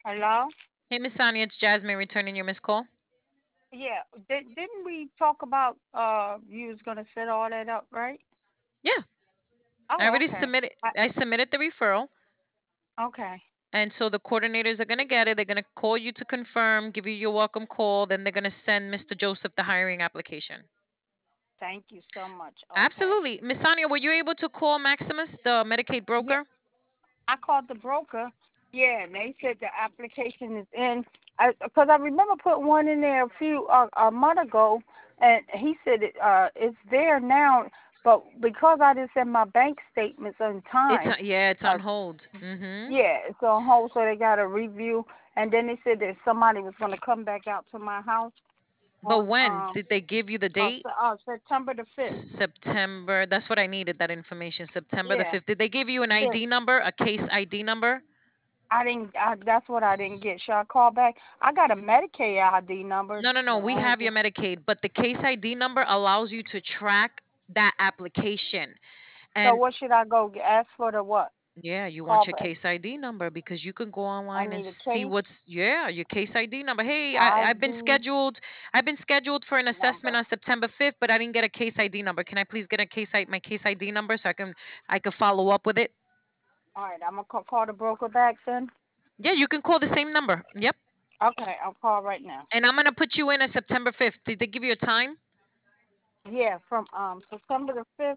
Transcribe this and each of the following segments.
Hello? Hey, Miss Sonia, it's Jasmine returning your missed call. Yeah. Didn't we talk about you was gonna set all that up, right? Yeah, I Oh, already okay. submitted. I submitted the referral, Okay. and so the coordinators are gonna get it. They're gonna call you to confirm, give you your welcome call. Then they're gonna send Mr. Joseph the hiring application. Thank you so much. Okay. Absolutely, Miss Sonia, were you able to call Maximus, the Medicaid Yeah, broker? I called the broker. Yeah, and they said the application is in. Because I remember putting one in there a month ago, and he said it's there now. But because I didn't send my bank statements on time, Yeah, it's uh, on hold. Mm-hmm. yeah, it's on hold, so they got a review. And then they said that somebody was going to come back out to my house But on when did they give you the date? September the 5th. September. That's what I needed. That information. September the Yeah, 5th. Did they give you an 5th. ID number? A case ID number? I didn't. That's what I didn't get. Should I call back? I got a Medicaid ID number, No, no, no. but We I ain't have your get. Medicaid, but the case ID number allows you to track that application. So And what should I go ask for the what? yeah, you want Call your back. case ID number because you can go I online and need a see case what's yeah, your case ID number. Hey, I've been ID scheduled. I've been scheduled for an assessment number. on September 5th, but I didn't get a case ID number. Can I please get a my case ID number so I can follow up with it? All right, I'm gonna call the broker back then. Yeah, you can call the same number. Yep. Okay, I'll call right now. And I'm gonna put you in at September 5th. Did they give you a time? Yeah, from September the 5th,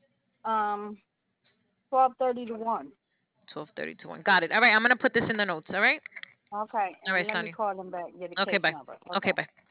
12:30 to 1. 12:30 to 1. Got it. All right, I'm gonna put this in the notes. All right. Okay, All right, and let me Sonia. call them back. Get a Okay, case bye. number. Okay, Okay. bye.